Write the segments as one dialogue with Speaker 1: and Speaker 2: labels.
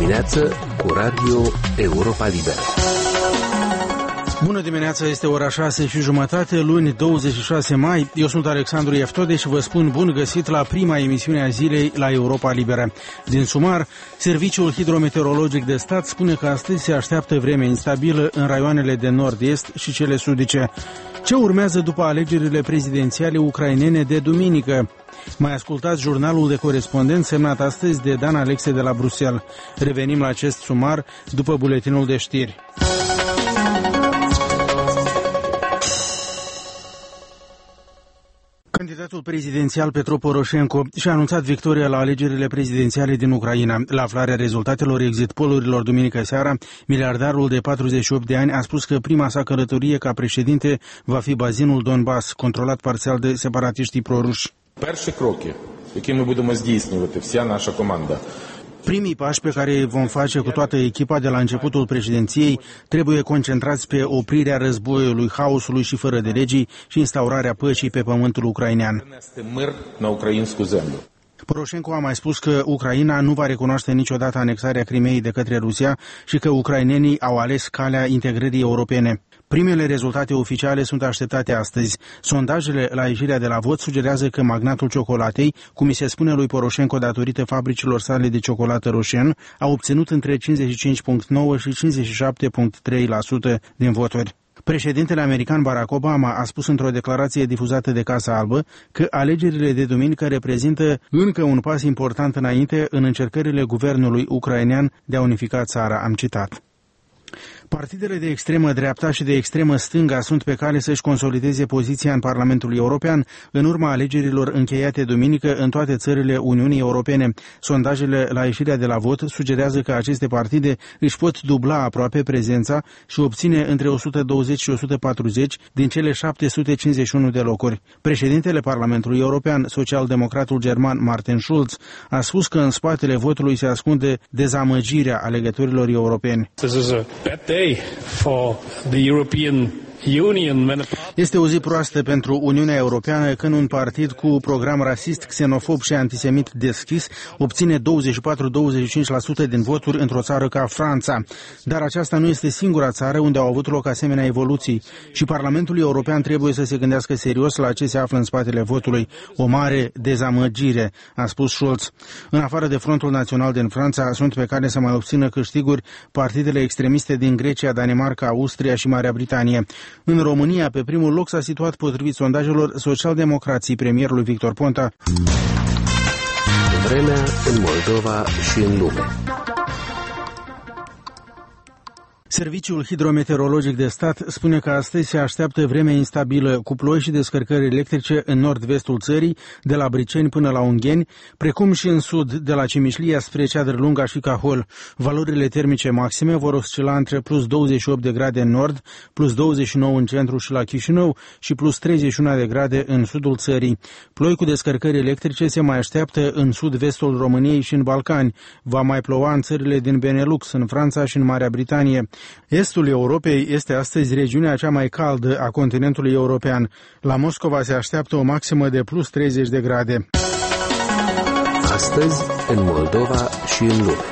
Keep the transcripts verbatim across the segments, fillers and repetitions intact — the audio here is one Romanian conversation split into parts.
Speaker 1: dimineață cu Radio Europa Liberă.
Speaker 2: Bună dimineața, este ora șase și jumătate, luni douăzeci și șase mai. Eu sunt Alexandru Ieftode și vă spun bun găsit la prima emisiune a zilei la Europa Liberă. Din sumar, Serviciul Hidrometeorologic de Stat spune că astăzi se așteaptă vreme instabilă în raioanele de nord-est și cele sudice. Ce urmează după alegerile prezidențiale ucrainene de duminică? Mai ascultați jurnalul de corespondent semnat astăzi de Dan Alexe de la Bruxelles. Revenim la acest sumar după buletinul de știri. Candidatul prezidențial Petro Poroșenko și-a anunțat victoria la alegerile prezidențiale din Ucraina. La aflarea rezultatelor exit pollurilor duminică seara, miliardarul de patruzeci și opt de ani a spus că prima sa călătorie ca președinte va fi bazinul Donbass, controlat parțial de separatiștii proruși.
Speaker 3: Перші кроки, які ми будемо здійснювати, вся наша команда.
Speaker 2: Primii pași pe care îi vom face cu toată echipa de la începutul președinției trebuie concentrați pe oprirea războiului, haosului și fără de legii și instaurarea păcii pe pământul ucrainean. Poroșenko a mai spus că Ucraina nu va recunoaște niciodată anexarea Crimeei de către Rusia și că ucrainenii au ales calea integrării europene. Primele rezultate oficiale sunt așteptate astăzi. Sondajele la ieșirea de la vot sugerează că magnatul ciocolatei, cum îi se spune lui Poroșenko datorită fabricilor sale de ciocolată Roșen, a obținut între cincizeci și cinci virgulă nouă și cincizeci și șapte virgulă trei la sută din voturi. Președintele american Barack Obama a spus într-o declarație difuzată de Casa Albă că alegerile de duminică reprezintă încă un pas important înainte în încercările guvernului ucrainean de a unifica țara, am citat. Partidele de extremă dreapta și de extremă stânga sunt pe cale să-și consolideze poziția în Parlamentul European în urma alegerilor încheiate duminică în toate țările Uniunii Europene. Sondajele la ieșirea de la vot sugerează că aceste partide își pot dubla aproape prezența și obține între o sută douăzeci și o sută patruzeci din cele șapte sute cincizeci și unu de locuri. Președintele Parlamentului European, socialdemocratul german Martin Schulz, a spus că în spatele votului se ascunde dezamăgirea alegătorilor europeni.
Speaker 4: For the European Union.
Speaker 2: Este o zi proastă pentru Uniunea Europeană când un partid cu program rasist, xenofob și antisemit deschis obține douăzeci și patru - douăzeci și cinci la sută din voturi într-o țară ca Franța. Dar aceasta nu este singura țară unde au avut loc asemenea evoluții și Parlamentul European trebuie să se gândească serios la ce se află în spatele votului. O mare dezamăgire, a spus Schulz. În afară de Frontul Național din Franța, sunt pe care să mai obțină câștiguri partidele extremiste din Grecia, Danemarca, Austria și Marea Britanie. În România, pe primul loc s-a situat, potrivit sondajelor, socialdemocrații premierului Victor Ponta.
Speaker 1: Vremea în Moldova și în lume.
Speaker 2: Serviciul Hidrometeorologic de Stat spune că astăzi se așteaptă vreme instabilă cu ploi și descărcări electrice în nord-vestul țării, de la Briceni până la Ungheni, precum și în sud, de la Cimișlia spre Ceadrălunga și Cahol. Valorile termice maxime vor oscila între plus douăzeci și opt de grade în nord, plus douăzeci și nouă în centru și la Chișinău și plus treizeci și unu de grade în sudul țării. Ploi cu descărcări electrice se mai așteaptă în sud-vestul României și în Balcani. Va mai ploua în țările din Benelux, în Franța și în Marea Britanie. Estul Europei este astăzi regiunea cea mai caldă a continentului european. La Moscova se așteaptă o maximă de plus treizeci de grade.
Speaker 1: Astăzi, în Moldova și în lume.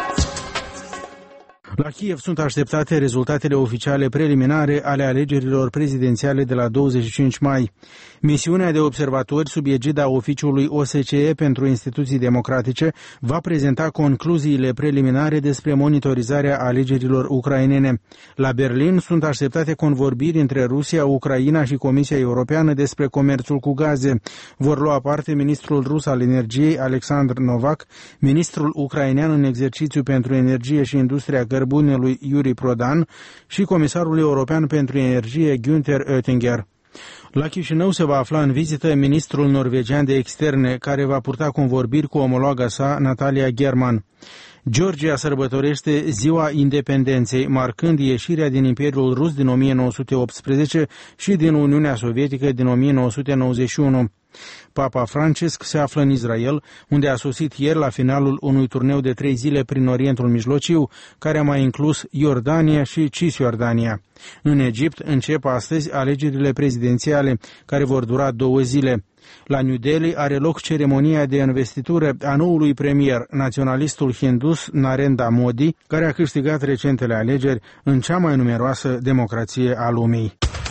Speaker 2: La Kiev sunt așteptate rezultatele oficiale preliminare ale alegerilor prezidențiale de la douăzeci și cinci mai. Misiunea de observatori sub egida oficiului O S C E pentru instituții democratice va prezenta concluziile preliminare despre monitorizarea alegerilor ucrainene. La Berlin sunt așteptate convorbiri între Rusia, Ucraina și Comisia Europeană despre comerțul cu gaze. Vor lua parte ministrul rus al energiei, Alexandr Novak, ministrul ucrainean în exercițiu pentru energie și industria cărbunelui, Yuri Prodan, și comisarul european pentru energie, Günther Oettinger. La Chișinău se va afla în vizită ministrul norvegian de externe, care va purta convorbiri cu omologa sa, Natalia German. Georgia sărbătorește Ziua Independenței, marcând ieșirea din Imperiul Rus din o mie nouă sute optsprezece și din Uniunea Sovietică din o mie nouă sute nouăzeci și unu. Papa Francisc se află în Israel, unde a sosit ieri la finalul unui turneu de trei zile prin Orientul Mijlociu, care a mai inclus Iordania și Cisjordania. În Egipt încep astăzi alegerile prezidențiale, care vor dura două zile. La New Delhi are loc ceremonia de investitură a noului premier, naționalistul hindus Narendra Modi, care a câștigat recentele alegeri în cea mai numeroasă democrație a lumii.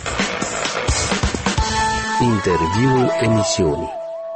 Speaker 1: Interviul emisiunii.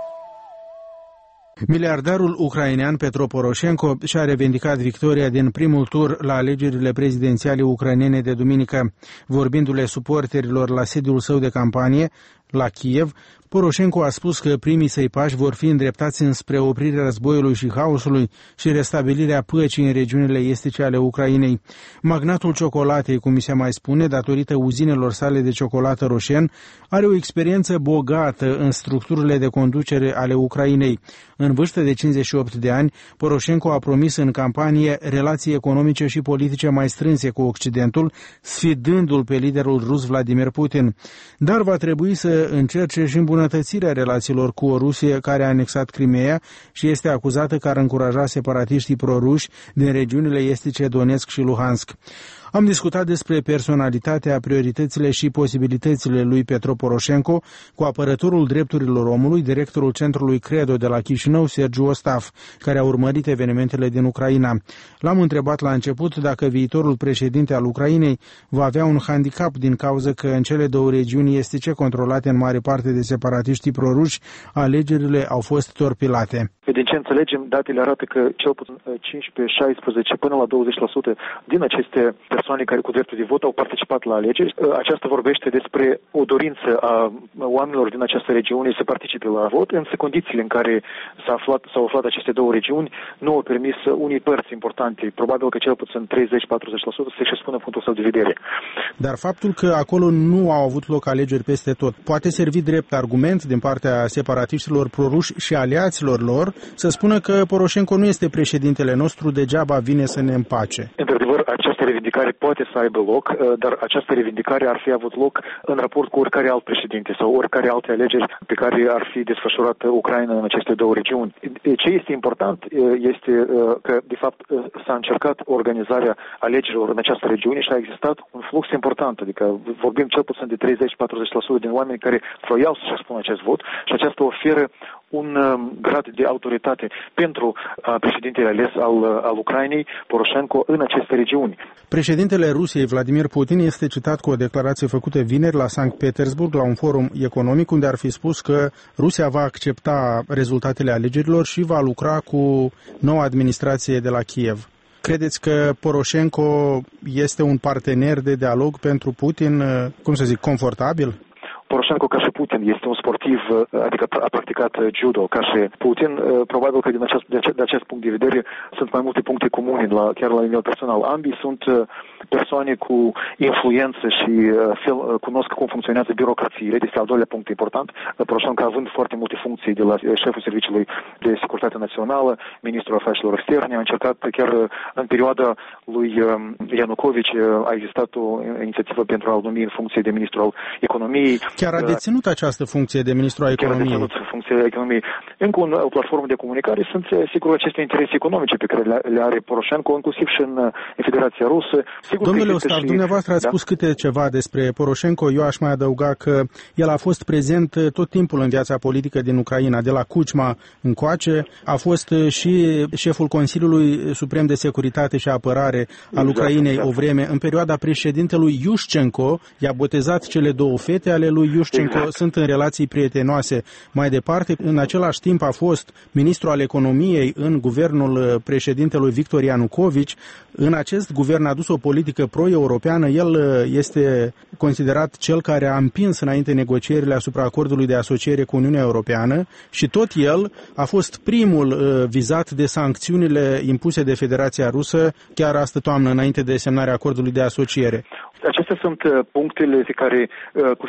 Speaker 2: Miliardarul ucrainean Petro Poroșenko și-a revendicat victoria din primul tur la alegerile prezidențiale ucrainene de duminică. Vorbindu-le suporterilor la sediul său de campanie, la Kiev, Poroșenko a spus că primii săi pași vor fi îndreptați înspre oprirea războiului și haosului și restabilirea păcii în regiunile estice ale Ucrainei. Magnatul ciocolatei, cum mi se mai spune, datorită uzinelor sale de ciocolată Roșen, are o experiență bogată în structurile de conducere ale Ucrainei. În vârstă de cincizeci și opt de ani, Poroșenko a promis în campanie relații economice și politice mai strânse cu Occidentul, sfidându-l pe liderul rus Vladimir Putin. Dar va trebui să încerce și îmbunătățirea relațiilor cu o Rusie care a anexat Crimeea și este acuzată că ar încuraja separatiștii proruși din regiunile estice Donetsk și Luhansk. Am discutat despre personalitatea, prioritățile și posibilitățile lui Petro Poroșenko cu apărătorul drepturilor omului, directorul centrului Credo de la Chișinău, Sergiu Ostaf, care a urmărit evenimentele din Ucraina. L-am întrebat la început dacă viitorul președinte al Ucrainei va avea un handicap din cauza că în cele două regiuni estice controlate în mare parte de separatiștii proruși, alegerile au fost torpilate.
Speaker 5: Din ce înțelegem, datele arată că cel puțin cincisprezece, șaisprezece până la douăzeci la sută din aceste persoane care cu dreptul de vot au participat la alegeri. Aceasta vorbește despre o dorință a oamenilor din această regiune să participe la vot, însă condițiile în care s-au aflat, s-au aflat aceste două regiuni nu au permis unii părți importante, probabil că cel puțin treizeci la patruzeci la sută să-și spună punctul său de vedere.
Speaker 2: Dar faptul că acolo nu au avut loc alegeri peste tot poate servi drept argument din partea separatiștilor proruși și aliaților lor să spună că Poroșenko nu este președintele nostru, degeaba vine să ne împace.
Speaker 5: Într-adevăr, această revindicare poate să aibă loc, dar această revindicare ar fi avut loc în raport cu oricare alt președinte sau oricare alte alegeri pe care ar fi desfășurat Ucraina în aceste două regiuni. Ce este important este că, de fapt, s-a încercat organizarea alegerilor în această regiune și a existat un flux important, adică vorbim cel puțin de treizeci la patruzeci la sută din oameni care vroiau să-și spună acest vot și aceasta oferă un grad de autoritate pentru președintele ales al, al Ucrainei, Poroșenko, în aceste regiuni.
Speaker 2: Președintele Rusiei, Vladimir Putin, este citat cu o declarație făcută vineri la Sankt Petersburg la un forum economic unde ar fi spus că Rusia va accepta rezultatele alegerilor și va lucra cu noua administrație de la Kiev. Credeți că Poroșenko este un partener de dialog pentru Putin, cum să zic, confortabil?
Speaker 5: Poroșenko, ca și Putin, este un sportiv, adică a practicat judo ca și Putin. Probabil că din acest, de, acest, de acest punct de vedere sunt mai multe puncte comune, la, chiar la nivel personal. Ambii sunt persoane cu influență și fel, cunosc cum funcționează birocrațiile. Este al doilea punct important. Poroșenko având foarte multe funcții de la șeful Serviciului de Securitate Națională, ministrul afacerilor externe, a încercat chiar în perioada lui Ianucovici a existat o inițiativă pentru a-l numi în funcție de ministru al economiei.
Speaker 2: Chiar a deținut această funcție de ministru al economiei.
Speaker 5: Chiar a deținut funcția economiei. Încă o platformă de comunicare sunt, sigur, aceste interese economice pe care le are Poroșenko, inclusiv și în Federația Rusă. Sigur.
Speaker 2: Domnule Ostaf, și... dumneavoastră ați da? spus câte ceva despre Poroșenko. Eu aș mai adăuga că el a fost prezent tot timpul în viața politică din Ucraina, de la Kuchma încoace. A fost și șeful Consiliului Suprem de Securitate și Apărare al exact, Ucrainei exact. o vreme. În perioada președintelui Iușcenko, i-a botezat cele două fete ale lui Iușcenko, exact. Sunt în relații prietenoase. Mai departe, în același timp a fost ministru al economiei în guvernul președintelui Victor Ianucovici. În acest guvern a dus o politică pro-europeană. El este considerat cel care a împins înainte negocierile asupra acordului de asociere cu Uniunea Europeană și tot el a fost primul vizat de sancțiunile impuse de Federația Rusă chiar astă toamnă, înainte de semnarea acordului de asociere.
Speaker 5: Acestea sunt punctele pe care cu siguranță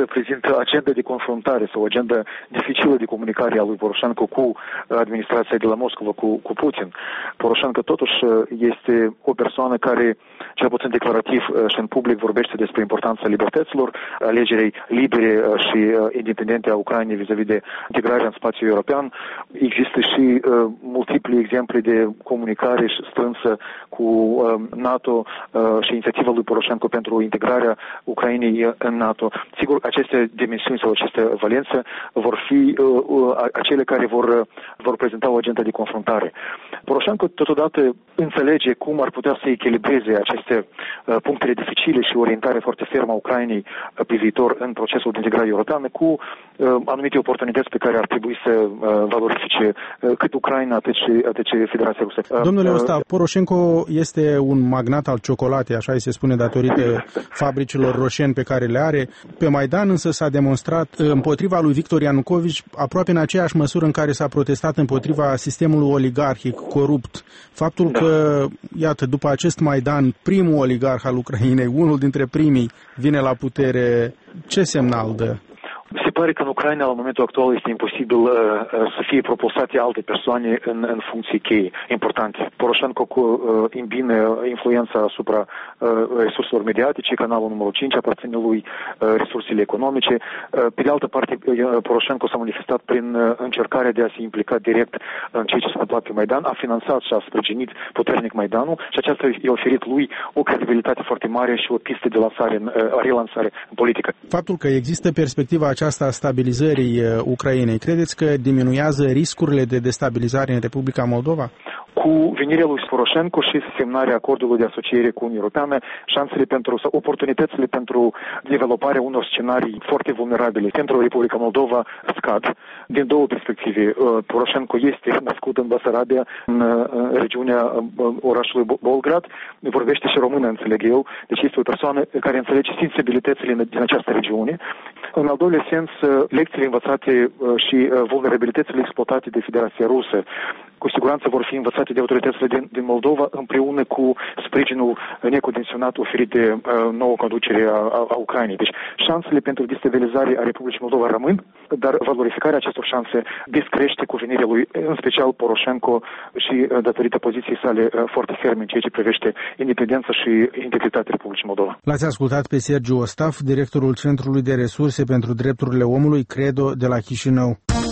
Speaker 5: prezintă agenda de confruntare sau agenda dificilă de comunicare a lui Poroșenko cu administrația de la Moscova, cu, cu Putin. Poroșenko totuși este o persoană care, cel puțin declarativ și în public, vorbește despre importanța libertăților, alegerii libere și independente a Ucrainei vis-a-vis de integrarea în spațiul european. Există și uh, multiple exemple de comunicare strânsă cu uh, NATO uh, și inițiativa lui Poroșenko pentru integrarea Ucrainei în NATO. Sigur, aceste dimensiuni sau aceste valențe vor fi uh, uh, acele care vor, uh, vor prezenta o agendă de confruntare. Poroșenko totodată înțelege cum ar putea să echilibreze aceste uh, punctele dificile și orientare foarte fermă a Ucrainei uh, pe viitor în procesul de integrare europeană cu uh, anumite oportunități pe care ar trebui să uh, valorifice uh, cât Ucraina, atât și, atât și Federația Rusă. Uh,
Speaker 2: Domnule Ostap, Poroșenko este un magnat al ciocolatei, așa îi se spune, datorită fabricilor roșeni pe care le are. Pe Maidan însă s-a demonstrat împotriva lui Victor Ianucovici aproape în aceeași măsură în care s-a protestat împotriva sistemului oligarhic corupt. Faptul da. că, iată, după acest Maidan, primul oligarh al Ucrainei, unul dintre primii, vine la putere, ce semnal dă?
Speaker 5: Se pare că în Ucraina, la momentul actual, este imposibil uh, să fie propulsate alte persoane în, în funcții cheie importante. Poroșenko uh, îmbine influența asupra uh, resurselor mediatice, canalul numărul cinci aparține lui, uh, resursele economice. Uh, pe de altă parte, uh, Poroșenko s-a manifestat prin uh, încercarea de a se implica direct în ceea ce s-a întâmplat pe Maidan, a finanțat și a sprijinit puternic Maidanul și aceasta i-a oferit lui o credibilitate foarte mare și o pistă de lansare, în, uh, relansare în politică.
Speaker 2: Faptul că există perspectiva aceasta a stabilizării Ucrainei, credeți că diminuează riscurile de destabilizare în Republica Moldova?
Speaker 5: Cu venirea lui Poroșenko și semnarea acordului de asociere cu Uniunea Europeană, șansele pentru, sau oportunitățile pentru dezvoltarea unor scenarii foarte vulnerabile pentru Republica Moldova scad. Din două perspective. Poroșenko este născut în Basarabia, în regiunea orașului Bolgrad, vorbește și română, înțeleg eu, deci este o persoană care înțelege sensibilitățile din această regiune. În al doilea sens, lecțiile învățate și vulnerabilitățile exploatate de Federația Rusă cu siguranță vor fi învățate de autoritățile din, din Moldova împreună cu sprijinul necondiționat oferit de uh, nouă conducere a, a, a Ucrainei. Deci șansele pentru destabilizare a Republicii Moldova rămân, dar valorificarea acestor șanse descrește cu venirea lui, în special Poroșenko și uh, datorită poziției sale uh, foarte ferme în ceea ce privește independența și integritatea Republicii Moldova.
Speaker 2: L-ați ascultat pe Sergiu Ostaf, directorul Centrului de Resurse pentru Drepturile Omului, Credo, de la Chișinău.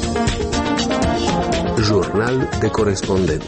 Speaker 1: Jurnal de corespondent.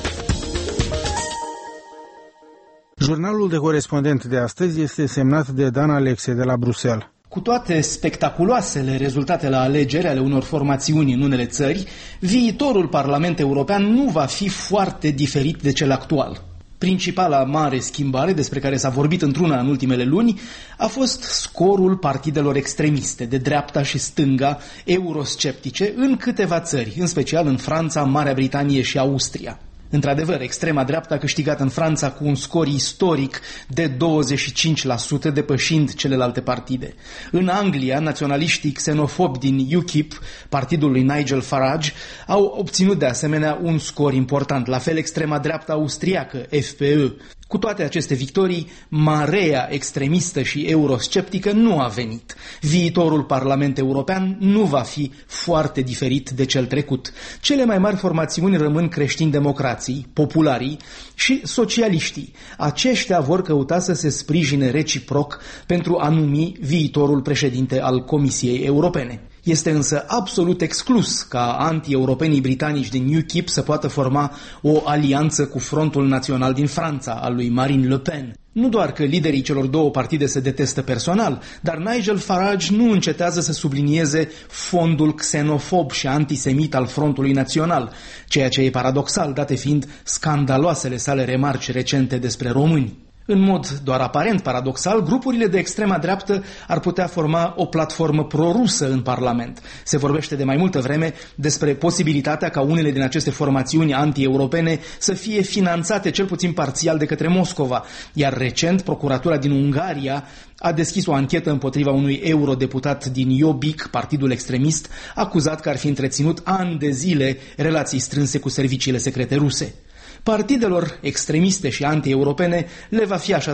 Speaker 2: Jurnalul de corespondent de astăzi este semnat de Dan Alexe de la Bruxelles.
Speaker 6: Cu toate spectaculoasele rezultate la alegeri ale unor formațiuni în unele țări, viitorul Parlament European nu va fi foarte diferit de cel actual. Principala mare schimbare despre care s-a vorbit într-una în ultimele luni a fost scorul partidelor extremiste de dreapta și stânga eurosceptice în câteva țări, în special în Franța, Marea Britanie și Austria. Într-adevăr, extrema dreaptă a câștigat în Franța cu un scor istoric de douăzeci și cinci la sută, depășind celelalte partide. În Anglia, naționaliștii xenofobi din UKIP, partidul lui Nigel Farage, au obținut de asemenea un scor important, la fel extrema dreaptă austriacă, F P Ö. Cu toate aceste victorii, marea extremistă și eurosceptică nu a venit. Viitorul Parlament European nu va fi foarte diferit de cel trecut. Cele mai mari formațiuni rămân creștini-democrații, popularii și socialiștii. Aceștia vor căuta să se sprijine reciproc pentru a numi viitorul președinte al Comisiei Europene. Este însă absolut exclus ca anti-europenii britanici din UKIP să poată forma o alianță cu Frontul Național din Franța, al lui Marine Le Pen. Nu doar că liderii celor două partide se detestă personal, dar Nigel Farage nu încetează să sublinieze fondul xenofob și antisemit al Frontului Național, ceea ce e paradoxal, date fiind scandaloasele sale remarci recente despre români. În mod doar aparent paradoxal, grupurile de extrema dreaptă ar putea forma o platformă prorusă în Parlament. Se vorbește de mai multă vreme despre posibilitatea ca unele din aceste formațiuni anti-europene să fie finanțate cel puțin parțial de către Moscova, iar recent procuratura din Ungaria a deschis o anchetă împotriva unui eurodeputat din Jobbik, partidul extremist, acuzat că ar fi întreținut ani de zile relații strânse cu serviciile secrete ruse. Partidelor extremiste și anti-europene le va fi așadar foarte dificil să formeze alianțe transnaționale. Bruxelles, Jean-Claude Decaux.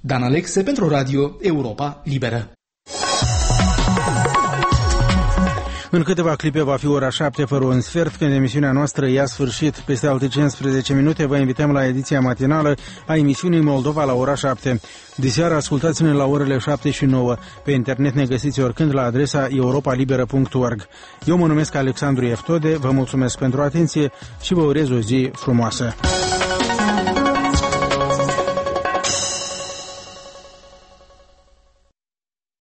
Speaker 6: Dan Alexe pentru Radio Europa Liberă.
Speaker 2: În câteva clipe va fi ora șapte fără un sfert, când emisiunea noastră ia sfârșit. Peste alte cincisprezece minute vă invităm la ediția matinală a emisiunii Moldova la ora șapte. Diseară ascultați-ne la orele șapte și nouă. Pe internet ne găsiți oricând la adresa europa liberă punct org. Eu mă numesc Alexandru Eftode, vă mulțumesc pentru atenție și vă urez o zi frumoasă.